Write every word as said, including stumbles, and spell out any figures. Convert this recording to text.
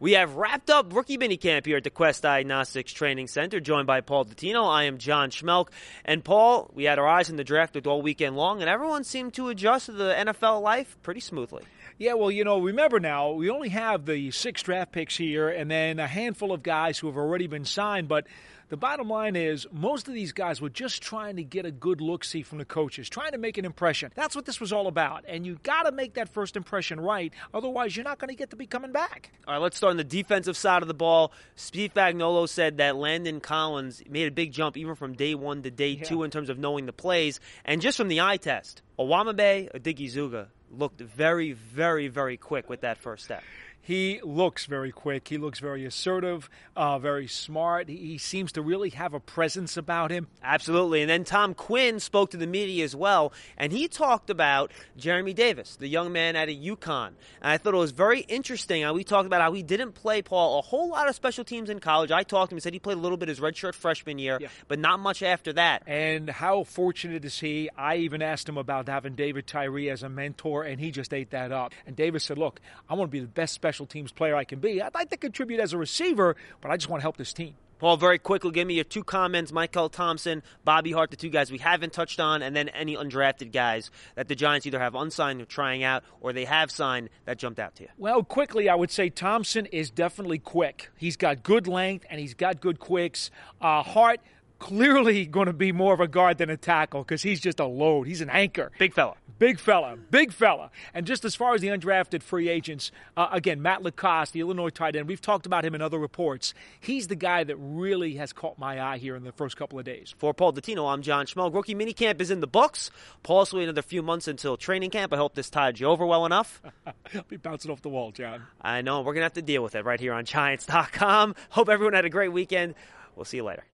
We have wrapped up rookie minicamp here at the Quest Diagnostics Training Center, joined by Paul Dottino. I am John Schmelk. And Paul, we had our eyes in the draft all weekend long, and everyone seemed to adjust to the N F L life pretty smoothly. Yeah, well, you know, remember now, we only have the six draft picks here and then a handful of guys who have already been signed, but the bottom line is most of these guys were just trying to get a good look-see from the coaches, trying to make an impression. That's what this was all about, and you got to make that first impression right, otherwise you're not going to get to be coming back. All right, let's start on the defensive side of the ball. Steve Spagnuolo said that Landon Collins made a big jump even from day one to day yeah. two in terms of knowing the plays, and just from the eye test, Owamebe Odighizuga looked very, very, very quick with that first step. He looks very quick. He looks very assertive, uh, very smart. He, he seems to really have a presence about him. Absolutely. And then Tom Quinn spoke to the media as well, and he talked about Jeremy Davis, the young man out of UConn. And I thought it was very interesting how we talked about how he didn't play, Paul, a whole lot of special teams in college. I talked to him. He said he played a little bit his redshirt freshman year, yeah. but not much after that. And how fortunate is he? I even asked him about having David Tyree as a mentor, and he just ate that up. And Davis said, look, I want to be the best special special teams player I can be. I'd like to contribute as a receiver, but I just want to help this team. Paul, very quickly, give me your two comments. Michael Thompson, Bobby Hart, the two guys we haven't touched on, and then any undrafted guys that the Giants either have unsigned or trying out, or they have signed that jumped out to you. Well, quickly, I would say Thompson is definitely quick. He's got good length, and he's got good quicks. Uh, Hart, clearly going to be more of a guard than a tackle because he's just a load. He's an anchor. Big fella. Big fella. Big fella. And just as far as the undrafted free agents, uh, again, Matt Lacoste, the Illinois tight end, we've talked about him in other reports. He's the guy that really has caught my eye here in the first couple of days. For Paul Dottino, I'm John Schmelk. Rookie minicamp is in the books. Paul, so another few months until training camp. I hope this tied you over well enough. I'll be bouncing off the wall, John. I know. We're going to have to deal with it right here on Giants dot com. Hope everyone had a great weekend. We'll see you later.